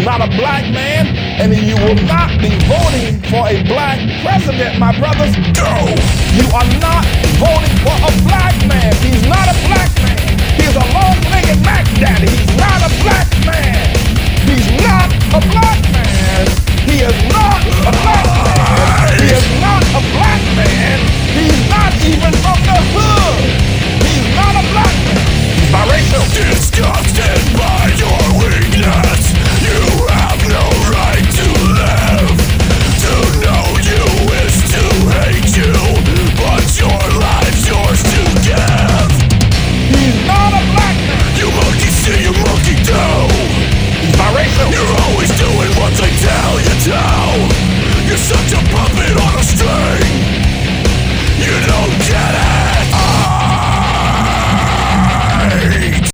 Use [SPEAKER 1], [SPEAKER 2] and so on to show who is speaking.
[SPEAKER 1] not a black man, and you will not be voting for a black president, my brothers.
[SPEAKER 2] No!
[SPEAKER 1] You are not voting for a black man. He's not a black man. He's a long-legged Mac Daddy. He's not a black man. He's not a black man. He is not a black man. He is not a black man. He's not even from the hood. He's not a black man. He's biracial.
[SPEAKER 2] Disgusted by your weakness, you have no right to live. To know you is to hate you, but your life's yours to give.
[SPEAKER 1] He's not a black man.
[SPEAKER 2] You monkey see, you monkey do.
[SPEAKER 1] He's biracial.
[SPEAKER 2] You're always doing what they tell you to. You're such a